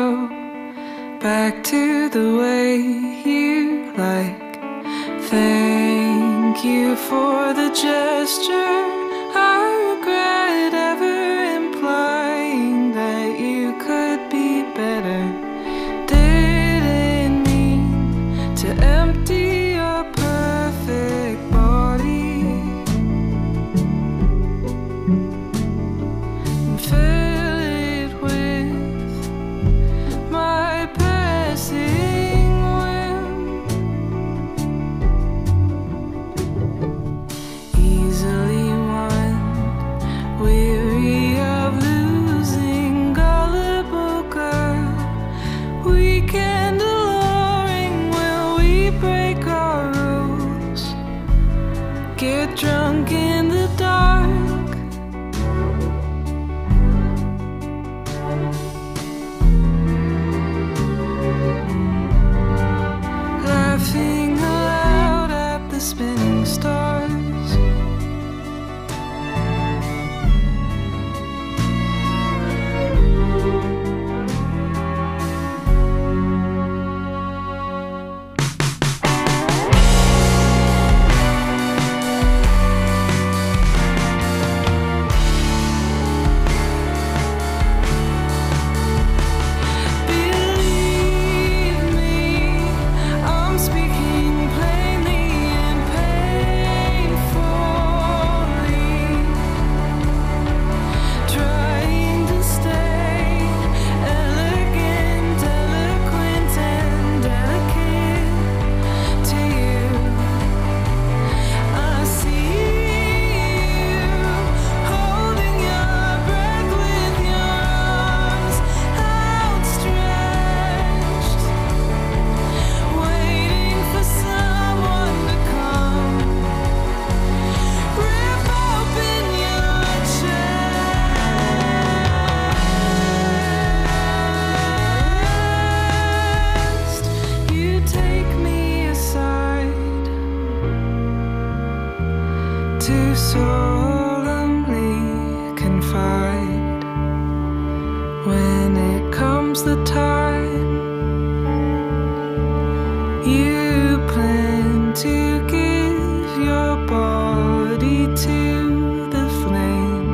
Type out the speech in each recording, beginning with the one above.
go back to the way you like. Thank you for the gesture. I regret ever implying that you could be better. Didn't mean to empty your perfect body and fill it with my passing whim. Easily won, weary of losing, gullible girl. Weekend alluring, will we break our rules? Get drunk in the dark. Laughing aloud at the spinning stars. Believe me, I'm speaking plainly and painfully, trying to stay elegant, eloquent, and delicate to you. I see you holding your breath with your arms outstretched, waiting for someone to come, rip open your chest. You take me aside to solemnly confide. When it comes the time, you plan to give your body to the flame.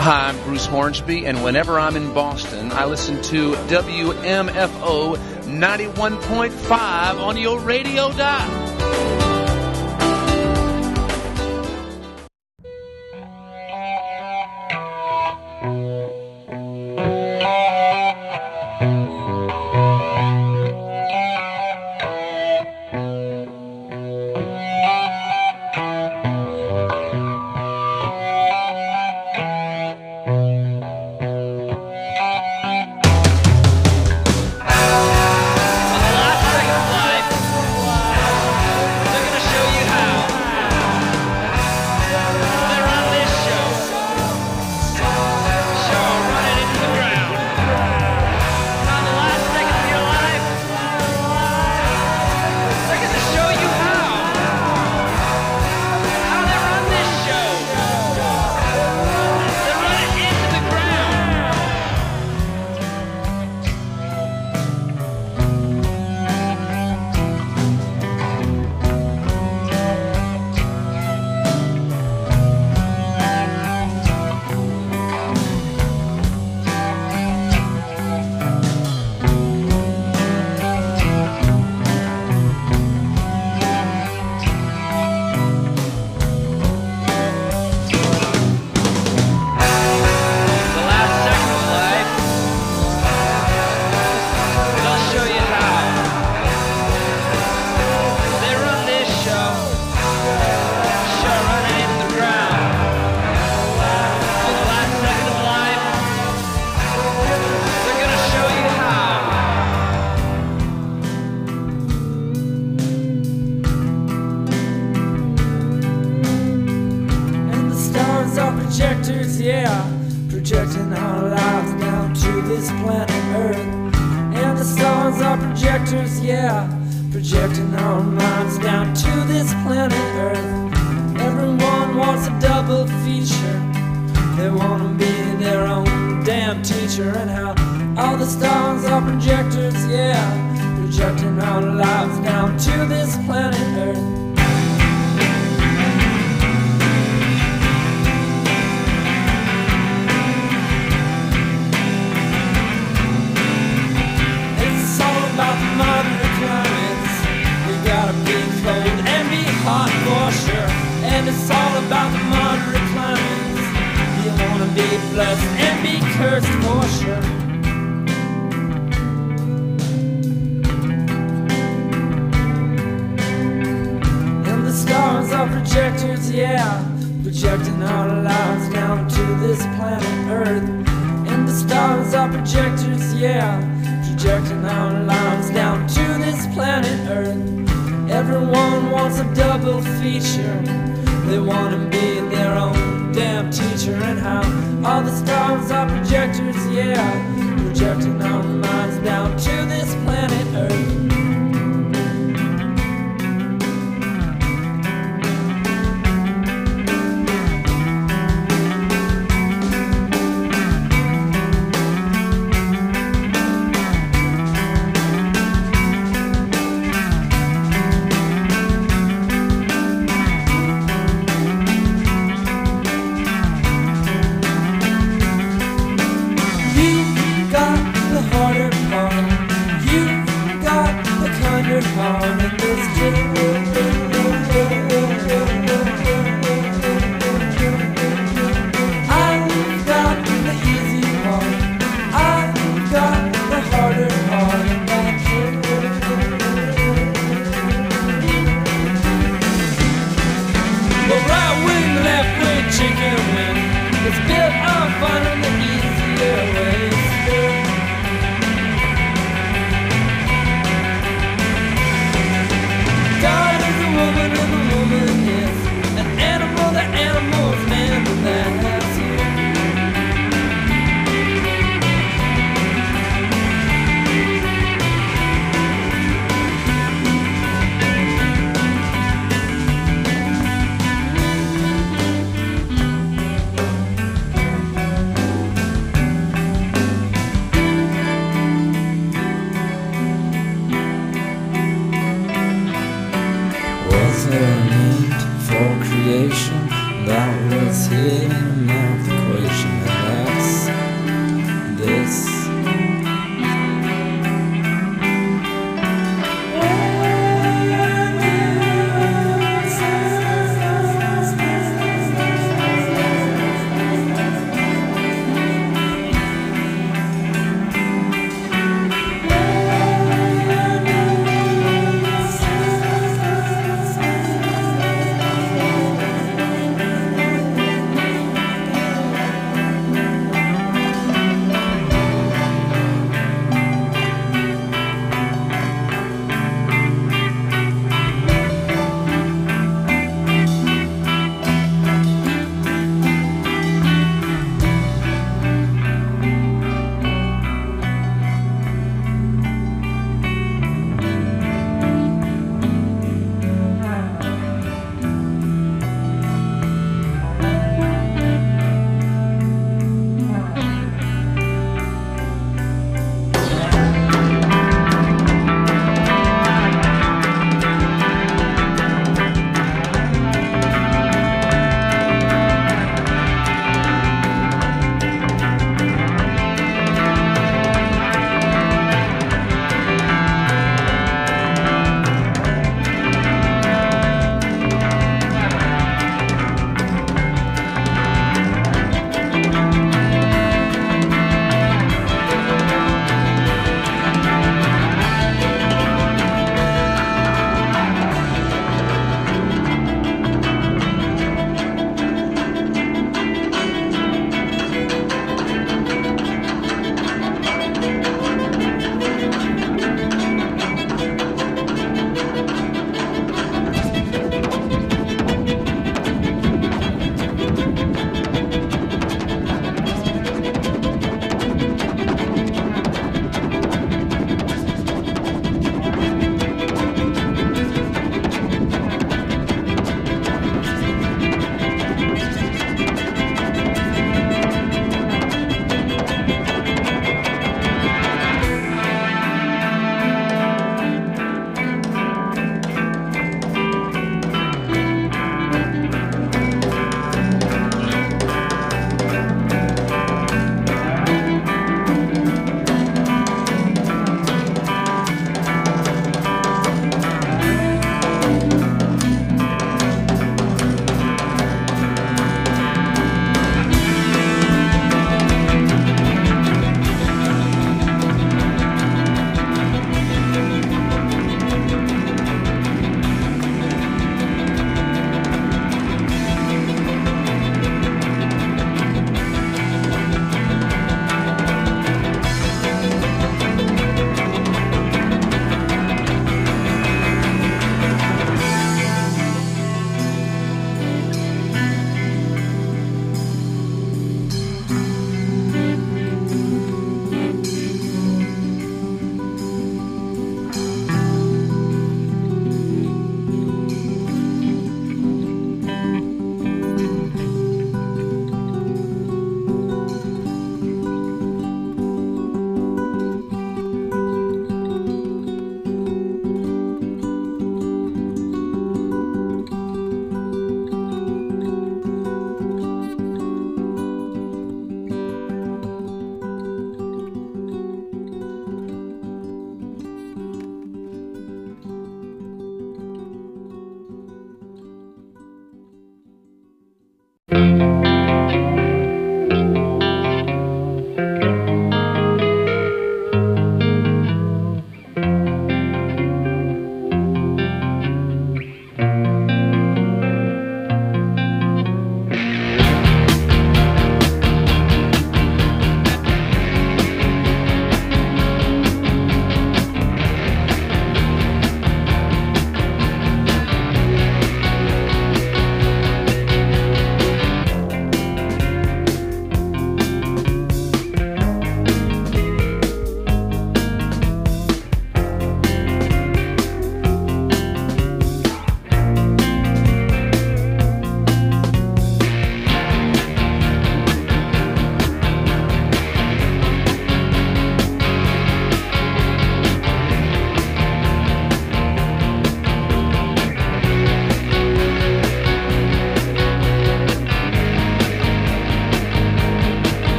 Hi, I'm Bruce Hornsby, and whenever I'm in Boston, I listen to WMFO 91.5 on your radio dial. Projecting our lives down to this planet Earth. And the stars are projectors, yeah, projecting our minds down to this planet Earth. Everyone wants a double feature. They want to be their own damn teacher. And how all the stars are projectors, yeah, projecting our lives down to this planet Earth. Hot for sure, and it's all about the moderate climates. You wanna be blessed and be cursed for sure. And the stars are projectors, yeah, projecting our lives down to this planet Earth. And the stars are projectors, yeah, projecting our lives down to this planet Earth. Everyone wants a double feature. They want to be their own damn teacher. And how all the stars are projectors, yeah, projecting our minds down to this planet Earth. That was hidden in the math equation.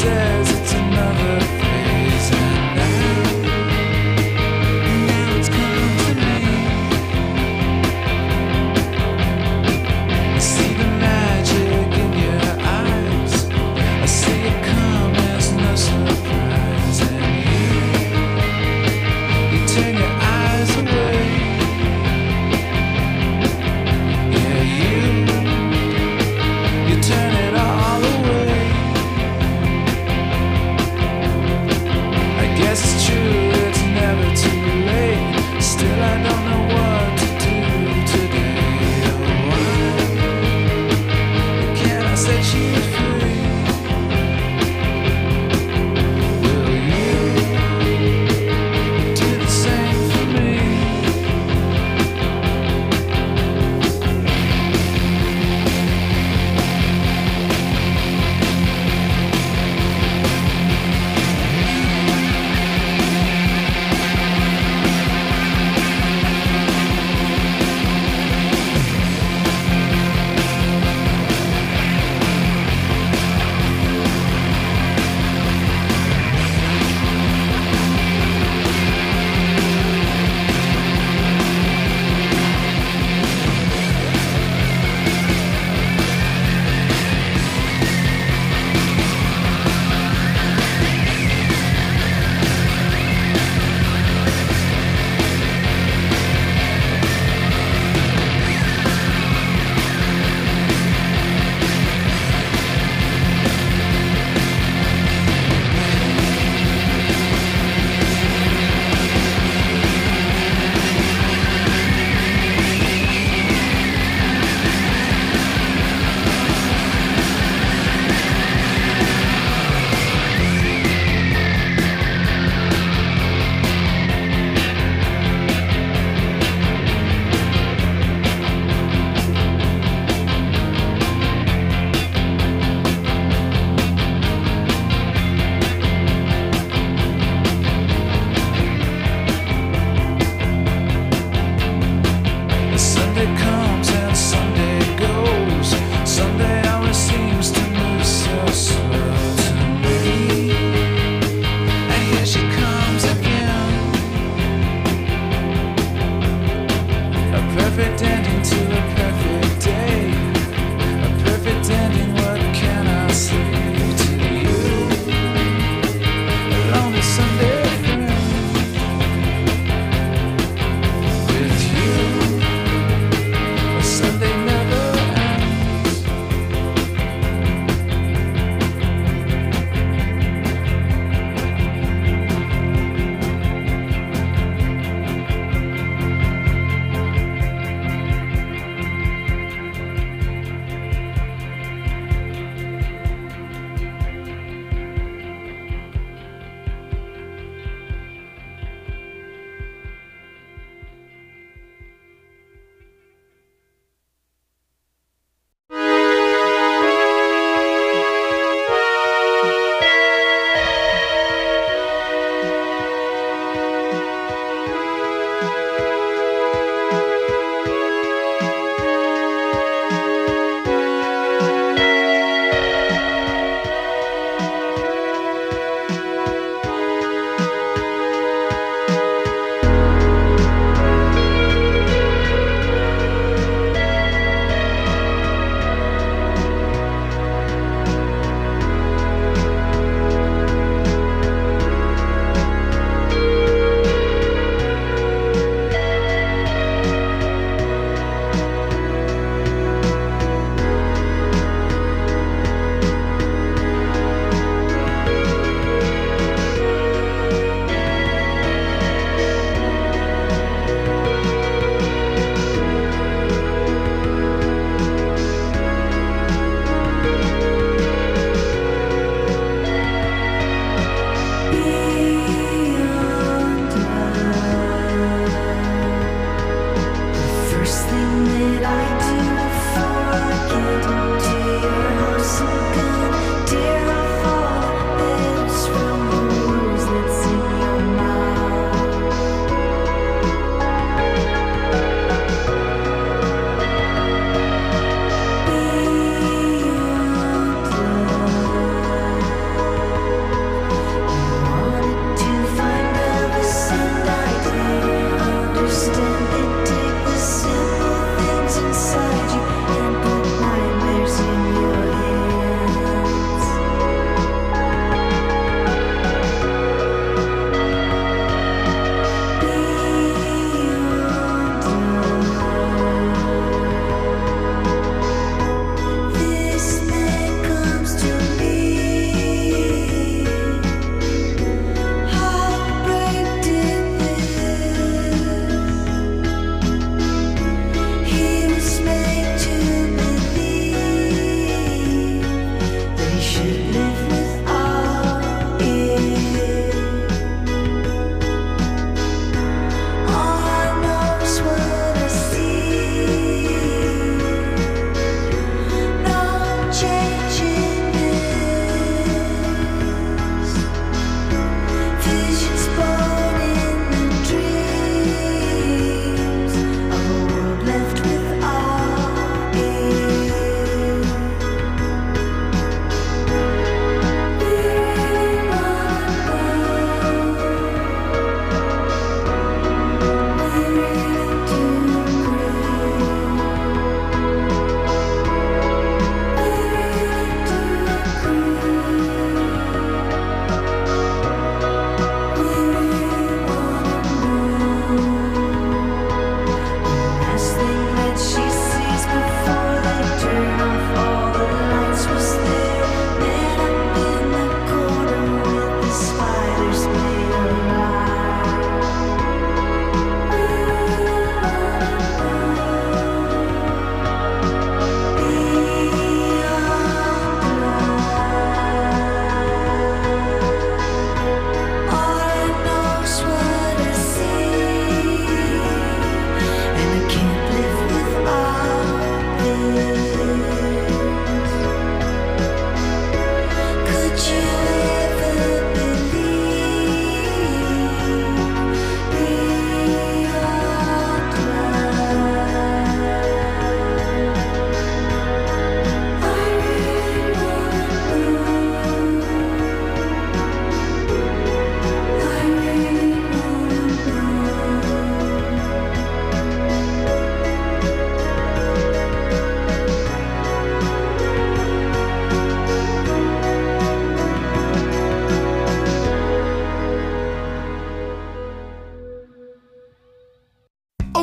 says it's another phase, and now it's come to me. I see the magic in your eyes, I see it come as no surprise, and you turn your eyes away. Yeah, you turn it all away.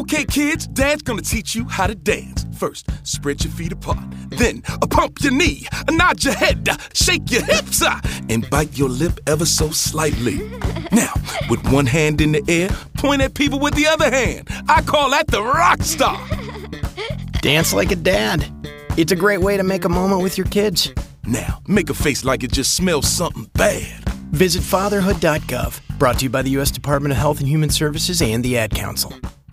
Okay, kids, Dad's gonna teach you how to dance. First, spread your feet apart. Then, pump your knee, nod your head, shake your hips, and bite your lip ever so slightly. Now, with one hand in the air, point at people with the other hand. I call that the rock star. Dance like a dad. It's a great way to make a moment with your kids. Now, make a face like it just smells something bad. Visit fatherhood.gov. Brought to you by the U.S. Department of Health and Human Services and the Ad Council.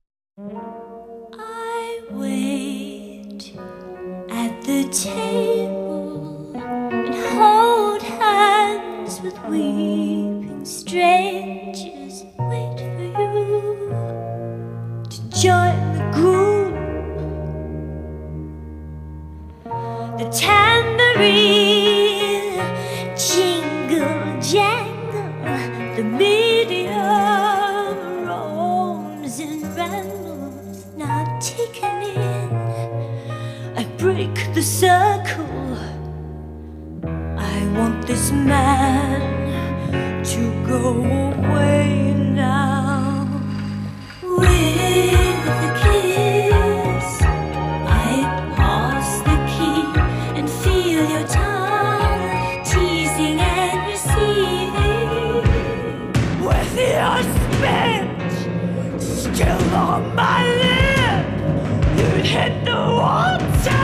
I wait at the table and hold hands with weeping strangers. Wait for you to join the group. The tambourine jingle jangle, the medium roams and rambles, not taken in. I break the circle. I want this man to go away now. With a kiss, I pass the key and feel your tongue teasing and receiving. With your spit still on my lip, you'd hit the water.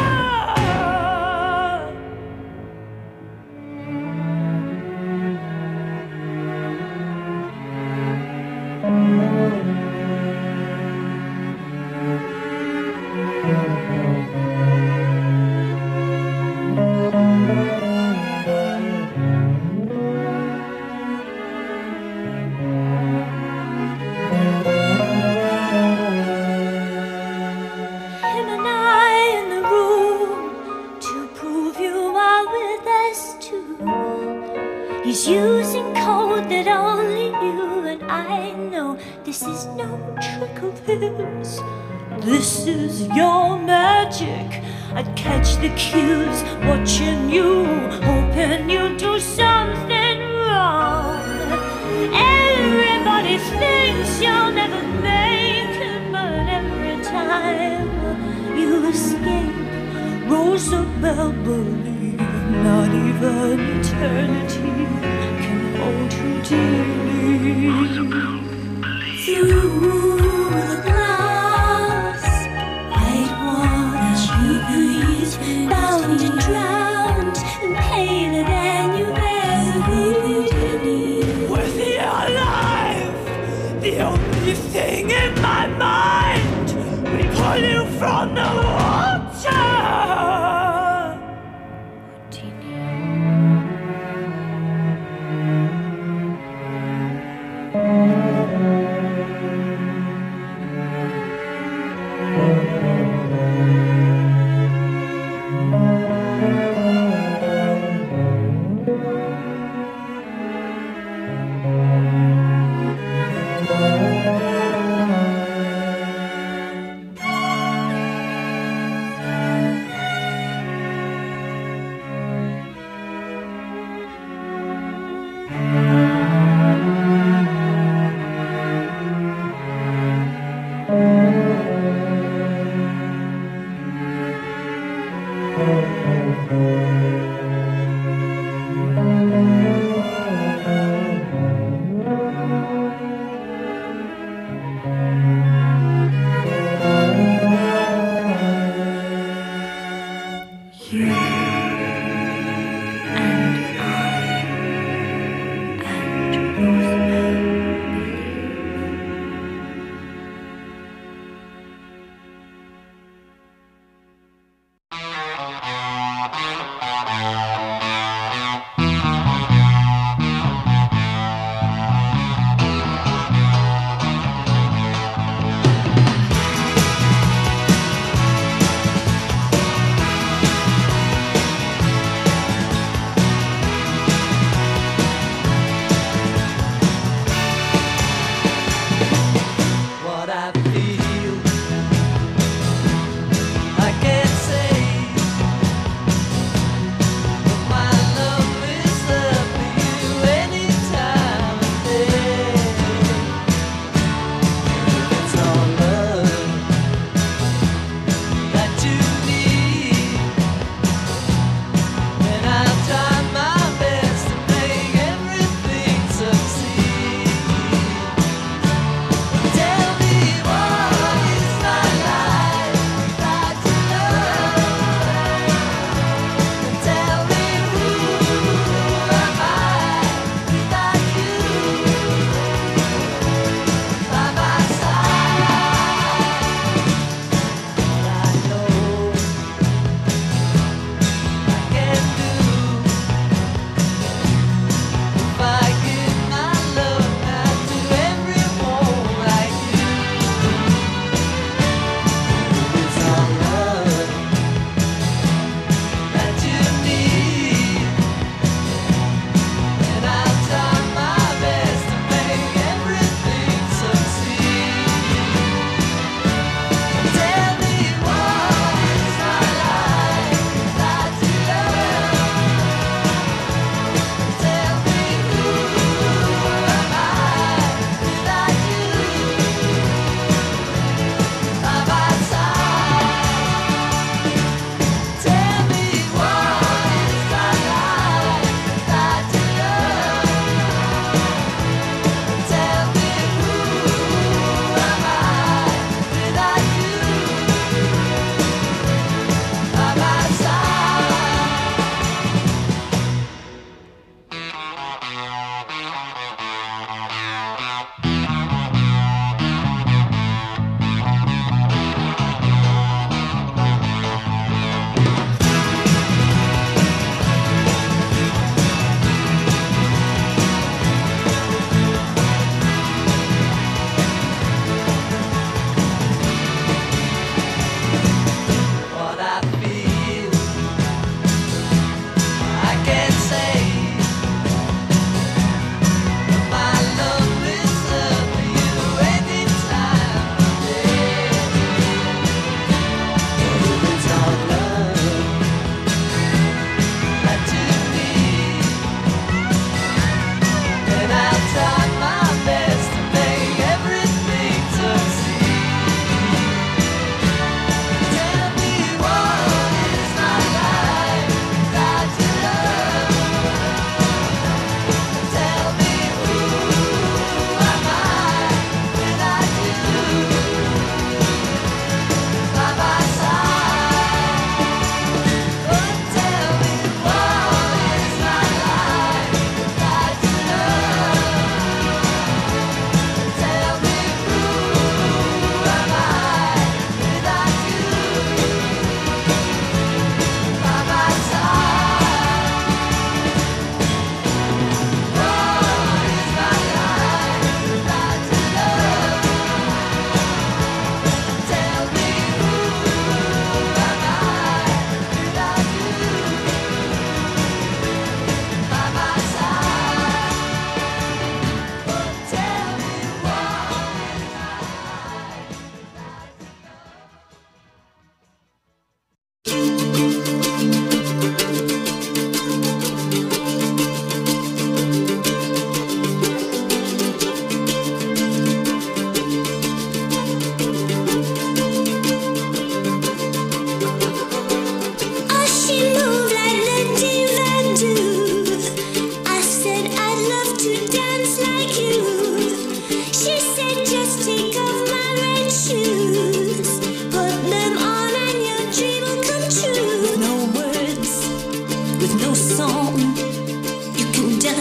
Him and I in the room to prove you are with us too. He's using code that only you and I know. This is no trick of his. This is your magic. I'd catch the cues, watching you, hoping you do something wrong. Everybody thinks you'll never make it, but every time you escape, Rosabelle, believe not even eternity can hold you dearly. Through the glass, white water, trees, bound and drowned, and paler than you've ever been. With your life, the only thing in my mind, we pull you from the water. What do you need?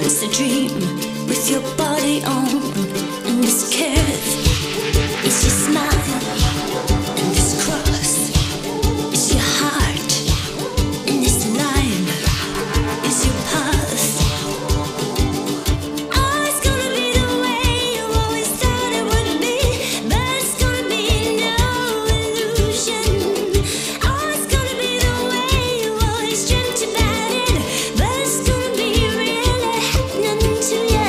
dance a dream with your body on. And this curve is your smile, and this cross is your heart, and this line is your path. Oh, it's gonna be the way you always thought it would be, but it's gonna be no illusion. Oh, it's gonna be the way you always dreamt about it, but it's gonna be really happening to you.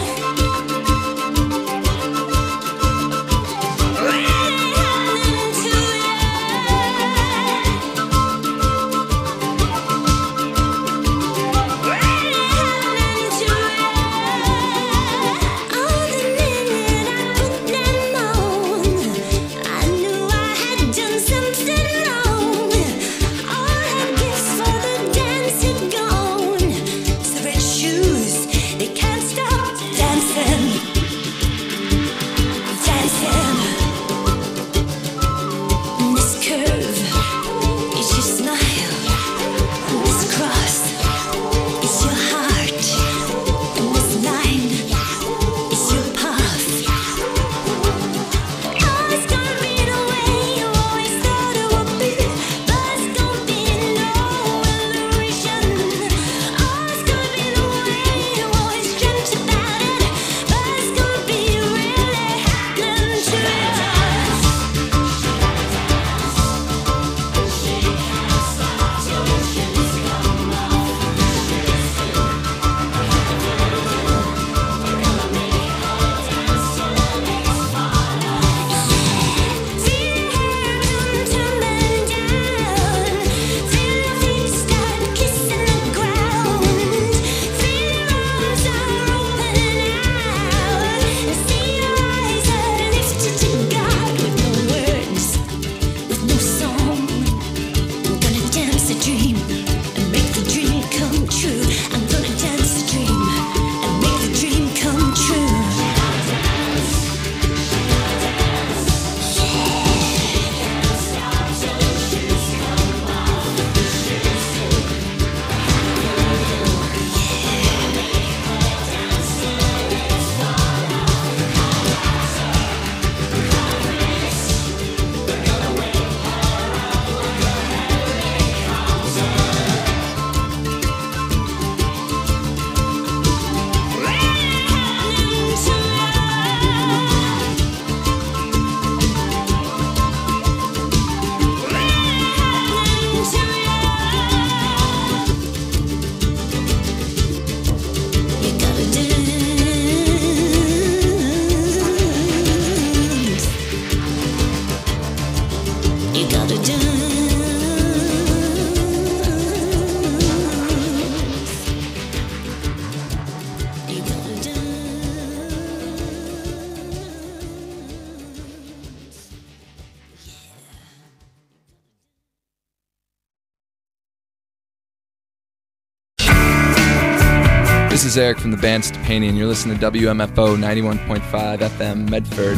This is Eric from the band Stepani, and you're listening to WMFO 91.5 FM Medford.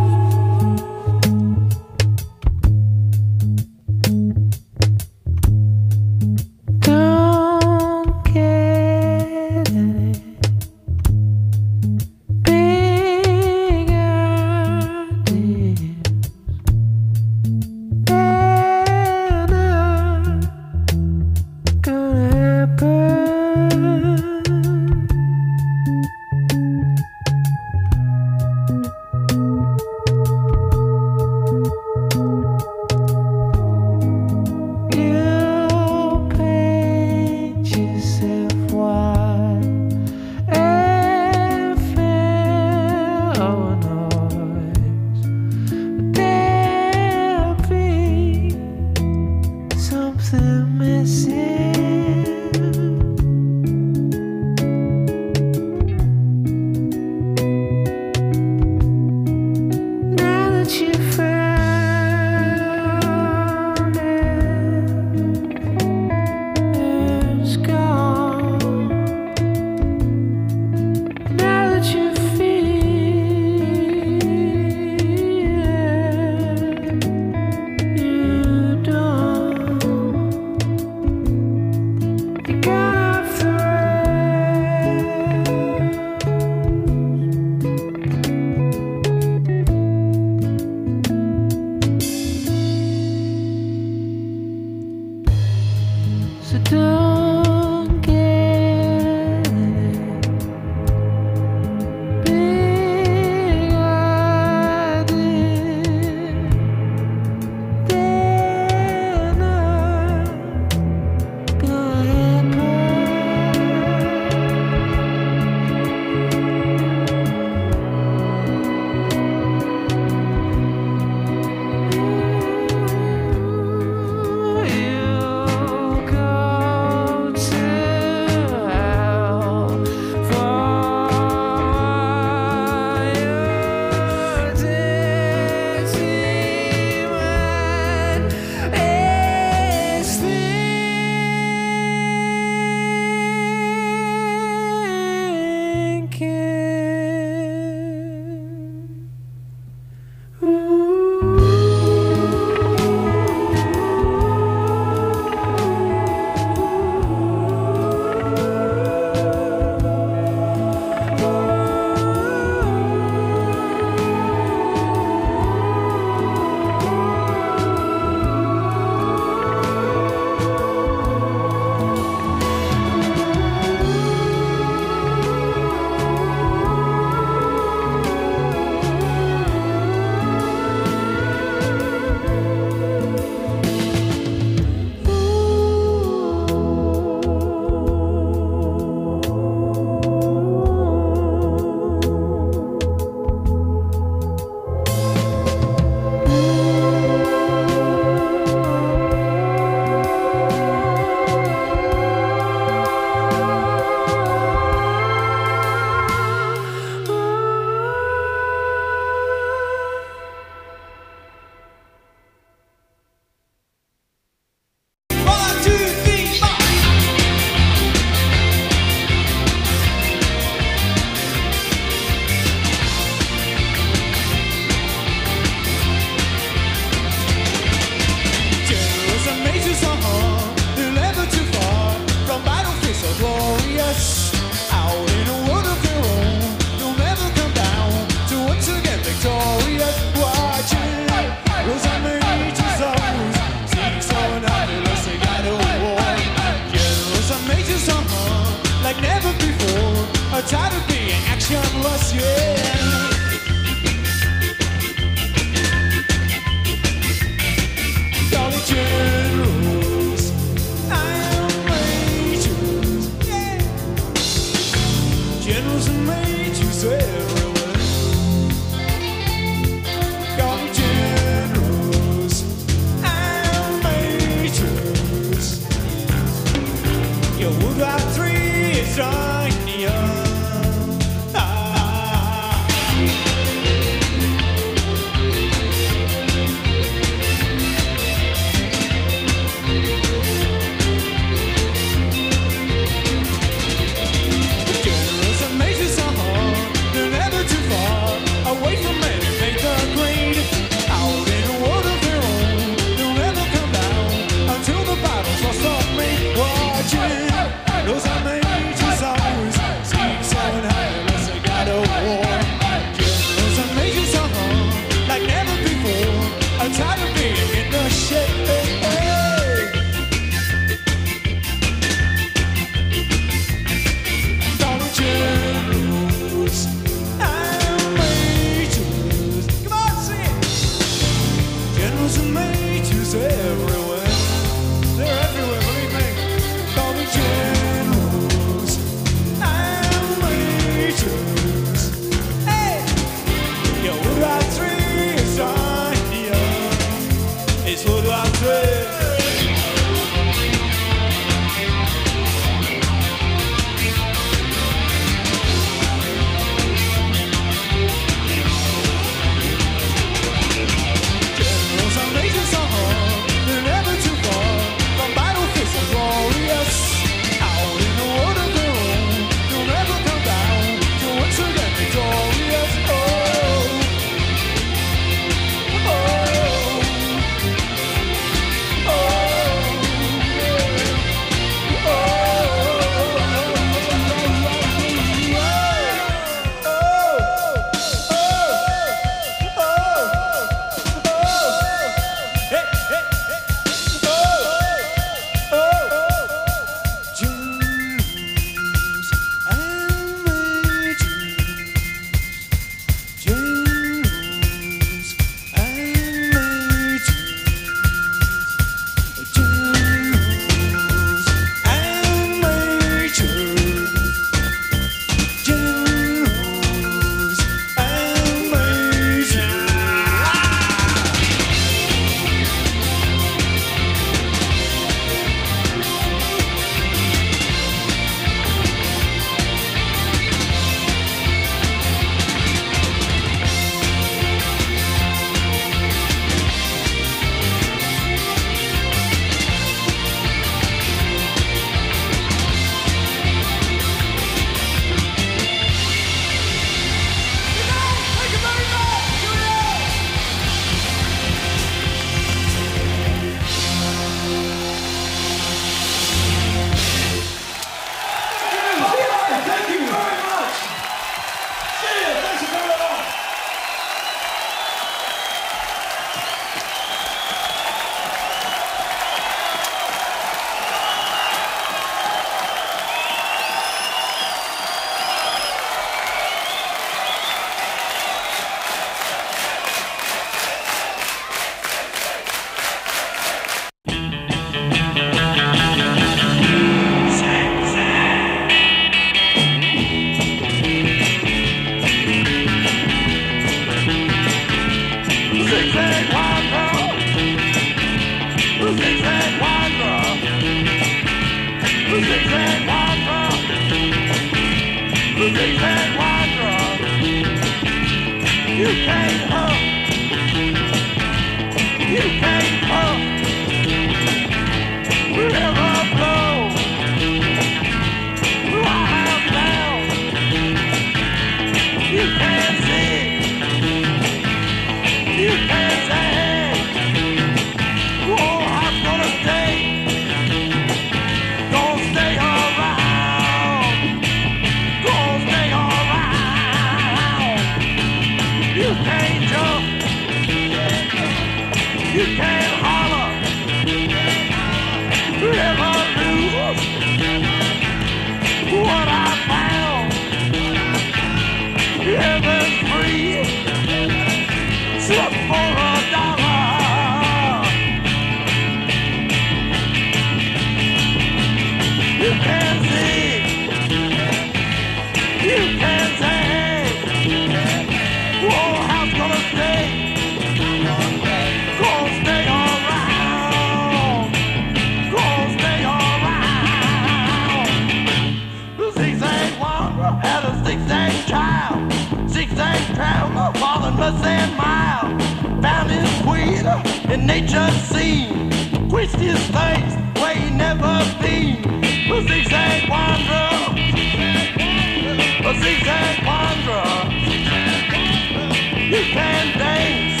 In nature's scene, twist his face where he never been. A zigzag wanderer, a zigzag wanderer. You can dance,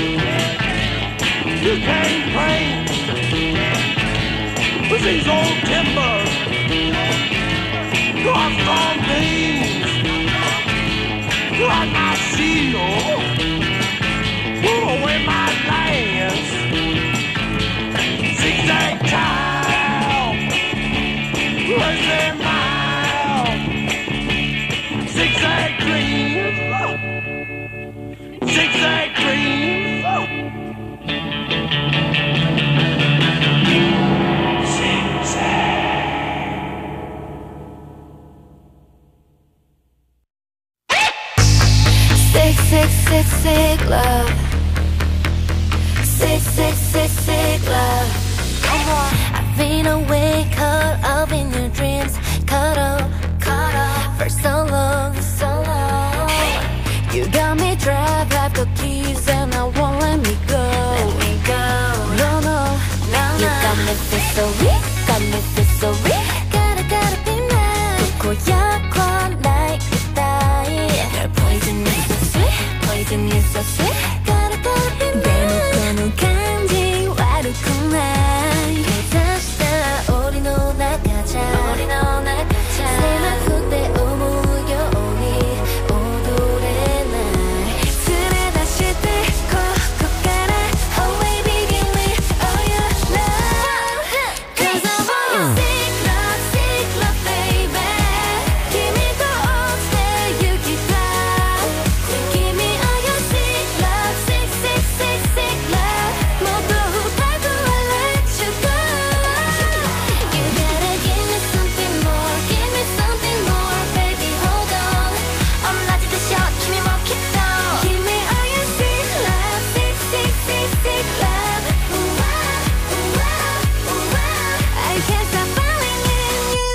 you can paint. With these old timbers, crossed on beams, like my shield. Pull away my lance, zigzag child, crazy mile, zigzag dreams, zigzag dreams, Sick, sick, sick, sick love. Sick, sick, sick, sick love. Come on. I've been awake, caught up in your dreams. Caught up for so long, so long. You got me trapped, have the keys and I won't let me go. Let me go. No, no, no, no. You got me feel so weak, got me feel so weak. Gotta be mad. 고야 quiet like you die. Your poison is so sweet, poison is so sweet. Gotta be mad. 간지 와르구나. 다시 다 우리 놀아가자. 세마 그때 오무요 우리 오도래 날. 술에 다시 들고 가라. Oh baby give me all your love. 'Cause I'm all your sick love baby. Give me the all day you keep love. Give me all your sick love, sick love. 모두 팔고 I'll let you go. You gotta give me something more, baby hold on. 엄라지도 셔, kimi mo kitto. Give me all your sick love, sick love. Ooh, I can't stop falling in you.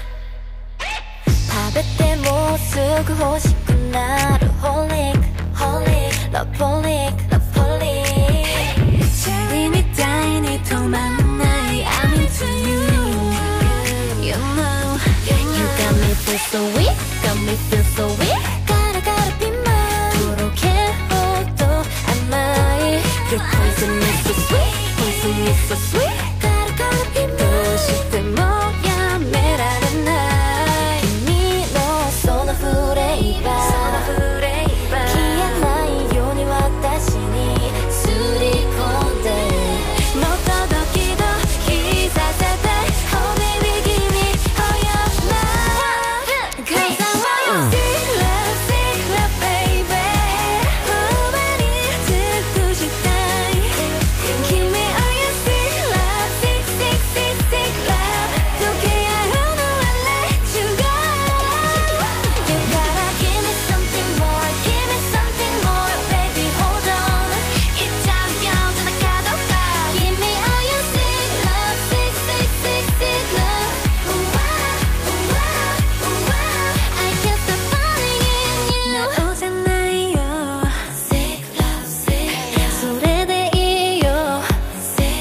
밥에 때 못 쓰고 싶구나. Holic, love-holic. Tiny, tiny, toman I'm into you.